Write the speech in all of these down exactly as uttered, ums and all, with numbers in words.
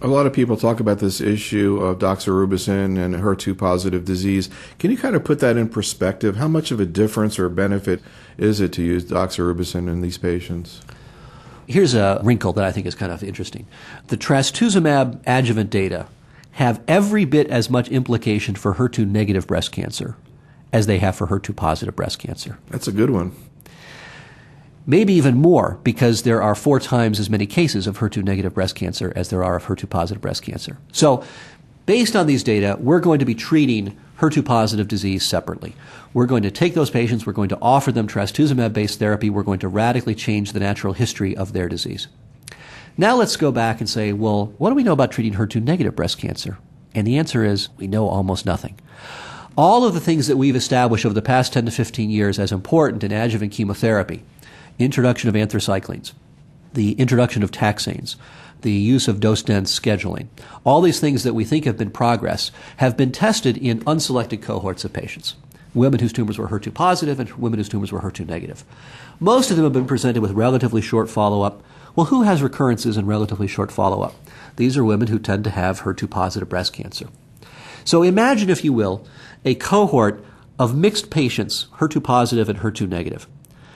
A lot of people talk about this issue of doxorubicin and H E R two positive disease. Can you kind of put that in perspective? How much of a difference or benefit is it to use doxorubicin in these patients? Here's a wrinkle that I think is kind of interesting. The trastuzumab adjuvant data have every bit as much implication for H E R two negative breast cancer as they have for H E R two positive breast cancer. That's a good one. Maybe even more, because there are four times as many cases of H E R two negative breast cancer as there are of H E R two positive breast cancer. So, based on these data, we're going to be treating H E R two positive disease separately. We're going to take those patients, we're going to offer them trastuzumab-based therapy, we're going to radically change the natural history of their disease. Now let's go back and say, well, what do we know about treating H E R two negative breast cancer? And the answer is, we know almost nothing. All of the things that we've established over the past ten to fifteen years as important in adjuvant chemotherapy, introduction of anthracyclines, the introduction of taxanes, the use of dose-dense scheduling, all these things that we think have been progress have been tested in unselected cohorts of patients, women whose tumors were H E R two positive and women whose tumors were H E R two negative. Most of them have been presented with relatively short follow-up. Well, who has recurrences and relatively short follow-up? These are women who tend to have H E R two positive breast cancer. So imagine, if you will, a cohort of mixed patients, H E R two positive and H E R two negative.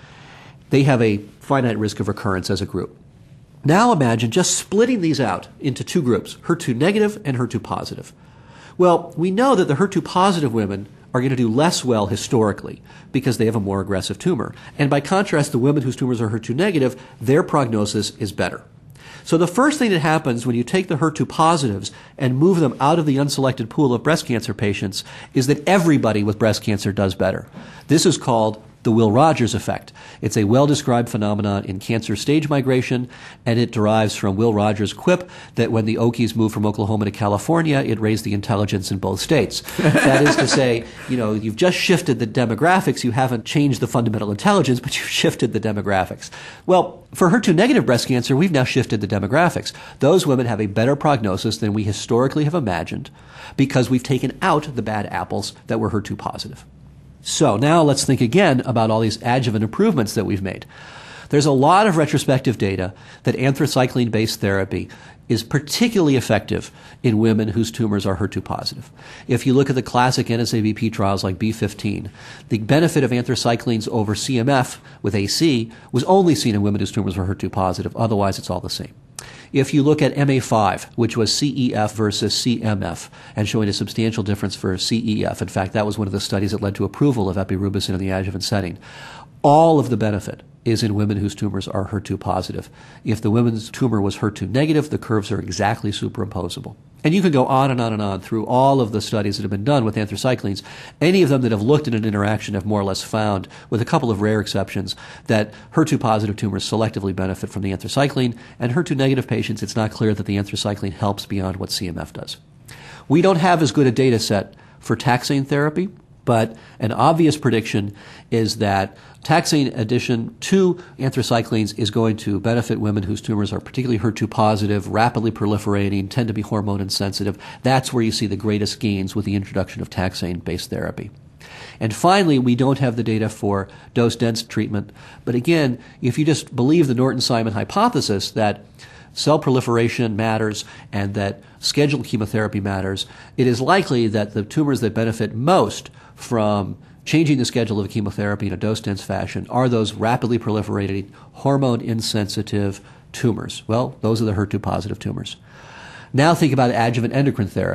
They have a finite risk of recurrence as a group. Now imagine just splitting these out into two groups, H E R two negative and H E R two positive. Well, we know that the H E R two positive women are going to do less well historically because they have a more aggressive tumor. And by contrast, the women whose tumors are H E R two negative, their prognosis is better. So the first thing that happens when you take the H E R two positives and move them out of the unselected pool of breast cancer patients is that everybody with breast cancer does better. This is called the Will Rogers effect. It's a well-described phenomenon in cancer stage migration, and it derives from Will Rogers' quip that when the Okies moved from Oklahoma to California, it raised the intelligence in both states. That is to say, you know, you've just shifted the demographics, you haven't changed the fundamental intelligence, but you've shifted the demographics. Well, for H E R two negative breast cancer, we've now shifted the demographics. Those women have a better prognosis than we historically have imagined because we've taken out the bad apples that were H E R two positive. So now let's think again about all these adjuvant improvements that we've made. There's a lot of retrospective data that anthracycline-based therapy is particularly effective in women whose tumors are H E R two positive. If you look at the classic N S A B P trials like B fifteen, the benefit of anthracyclines over C M F with A C was only seen in women whose tumors were H E R two positive. Otherwise, it's all the same. If you look at M A five, which was C E F versus C M F, and showing a substantial difference for C E F, in fact, that was one of the studies that led to approval of epirubicin in the adjuvant setting, all of the benefit is in women whose tumors are H E R two positive. If the woman's tumor was H E R two negative, the curves are exactly superimposable. And you can go on and on and on through all of the studies that have been done with anthracyclines. Any of them that have looked at an interaction have more or less found, with a couple of rare exceptions, that H E R two positive tumors selectively benefit from the anthracycline, and H E R two negative patients, it's not clear that the anthracycline helps beyond what C M F does. We don't have as good a data set for taxane therapy, but an obvious prediction is that taxane addition to anthracyclines is going to benefit women whose tumors are particularly H E R two positive, rapidly proliferating, tend to be hormone insensitive. That's where you see the greatest gains with the introduction of taxane-based therapy. And finally, we don't have the data for dose-dense treatment. But again, if you just believe the Norton-Simon hypothesis that cell proliferation matters and that scheduled chemotherapy matters, it is likely that the tumors that benefit most from changing the schedule of chemotherapy in a dose-dense fashion are those rapidly proliferating, hormone-insensitive tumors. Well, those are the H E R two positive tumors. Now think about adjuvant endocrine therapy.